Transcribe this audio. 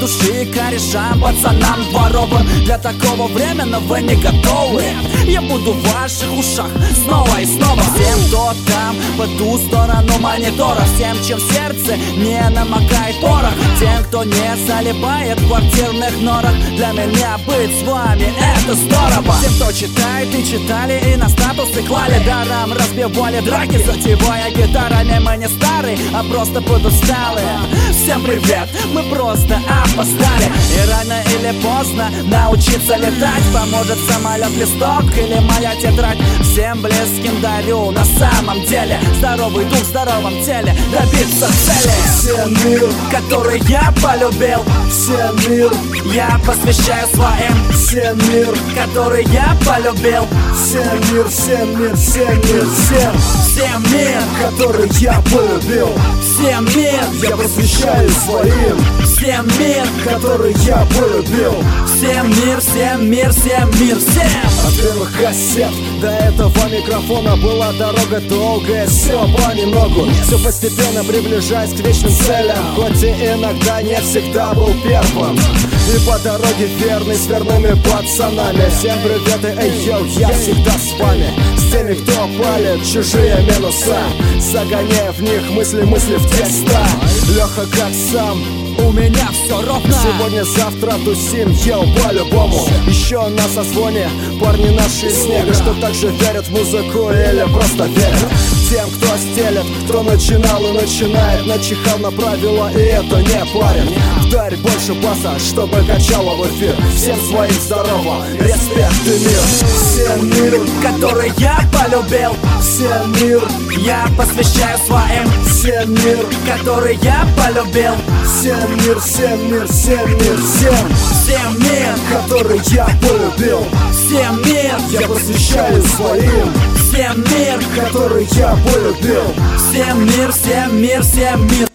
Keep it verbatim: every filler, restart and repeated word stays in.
души корешам, пацанам дворовым. Для такого времени вы не готовы. Я буду в ваших ушах снова и снова. Всем, кто там по ту сторону монитора, всем, чем сердце не намокает порох, тем, кто не залипает в квартирных норах, для меня быть с вами это здорово. Тем, кто читает и читали и на статусы клали, даром разбивали драки, затевая гитарами. Мы не старые, а просто подусталые. Всем привет, мы просто опоздали. И рано или поздно научиться летать поможет самолет, листок или моя тетрадь. Всем близким дарю на самом деле здоровый дух в здоровом теле, добиться цели. Всем мир, который я полюбил, всем мир, я посвящаю своим. всем мир, который я полюбил, всем мир, всем мир, всем мир, всем, всем мир, который я полюбил. всем мир, Я посвящаю своим, всем мир, который я полюбил. всем мир, всем мир, всем мир, всем. От первых кассет до этого микрофона была дорога долгая, все понемногу, все постепенно приближаясь к вечным целям, хоть и иногда не всегда был первым. И по дороге верный с верными пацанами. Всем привет и эй, йоу, я всегда с вами. С теми, кто палит чужие минуса, загоняя в них мысли, мысли в теста. Леха как сам, У меня все ровно. сегодня-завтра тусим, йоу, по-любому. Еще на созвоне парни наши из снега, что также верят в музыку или просто верят. Тем, кто стелет, кто начинал и начинает, начихал на правила и это не парит. Вдарь больше баса, чтобы качало в эфир. Всем своим здорово, респект и мир. Всем мир, который я полюбил, всем мир, я посвящаю своим. всем мир, который я полюбил, всем мир, всем мир, всем мир, всем, всем мир, который я полюбил. всем мир, Я посвящаю своим, всем мир, который я полюбил. всем мир, всем мир, всем мир.